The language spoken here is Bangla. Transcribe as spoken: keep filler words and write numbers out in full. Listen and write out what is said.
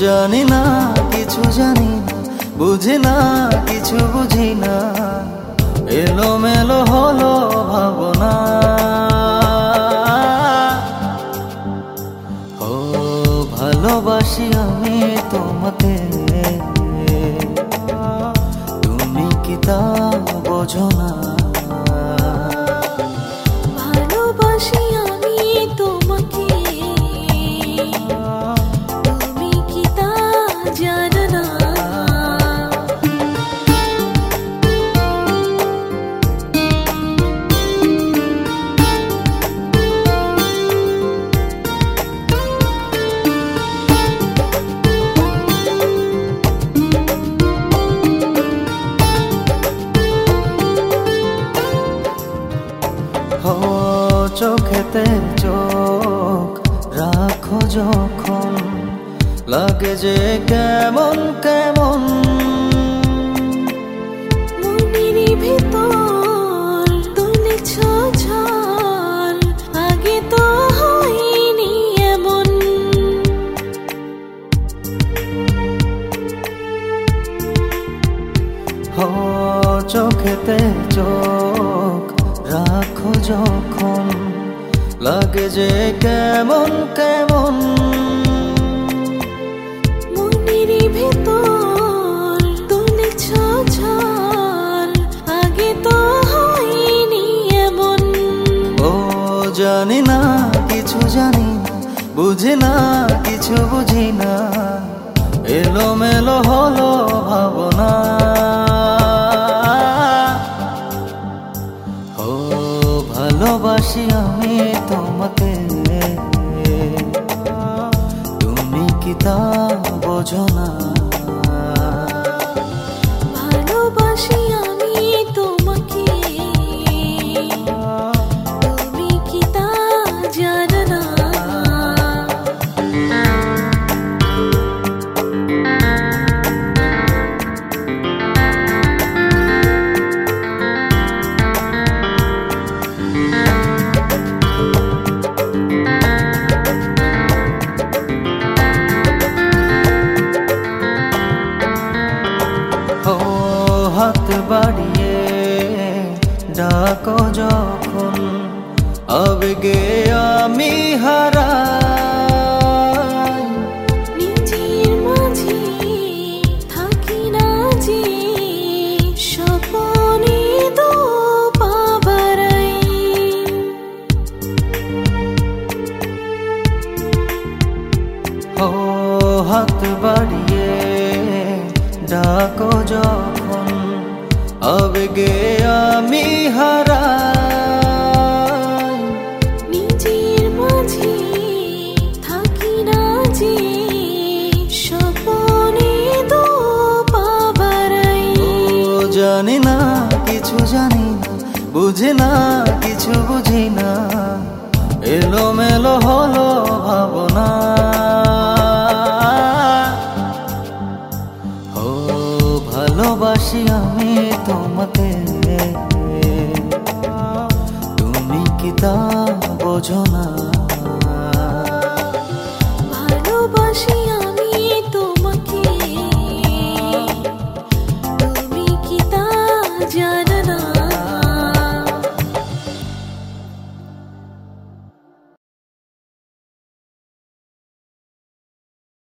জানি না কিছু জানি না, বুঝি না কিছু বুঝি না, এলোমেলো হলো ভাবনা। ও ভালোবাসি আমি তোমাকে, তুমি কি তা বোঝো না? ভালোবাসি আমি তোমাকে, তুমি কি তা জানো না? ও চোখেতে চোখ রাখো যখন, লাগে যে কেমন কেমন, মনের ভিতর তোলে ঝড়, আগে তো হয়নি এমন। ও চোখেতে চোখ রাখো যখন, লাগে যে কেমন কেমন, মনের ভিতর তোলে ঝড়, আগে তো হয়নি এমন। ও জানি না কিছু জানি না, বুঝি না কিছু বুঝি না, এলোমেলো হলো ভাবনা। ও ভালোবাসি আমি তোমাকে, তুমি কি তা বোঝো না? ভালোবাসি আমি তোমাকে, তুমি কি তা জানো না? ও হাত বাড়িয়ে ডাকো যখন, আবেগে আমি হারাই, নিজের মাঝে থাকি না যে, স্বপনে তো পা বাড়াই। ও হাত বাড়িয়ে ডাকো যখন, আবেগে আমি হারাই, নিজের মাঝে থাকি না যে, স্বপনে তো পা বাড়াই। ও জানি না কিছু জানি না, বুঝি না কিছু বুঝি না, এলোমেলো হলো ভাবনা। ও ভালোবাসি আমি তোমাকে, তুমি কি তা বোঝো না?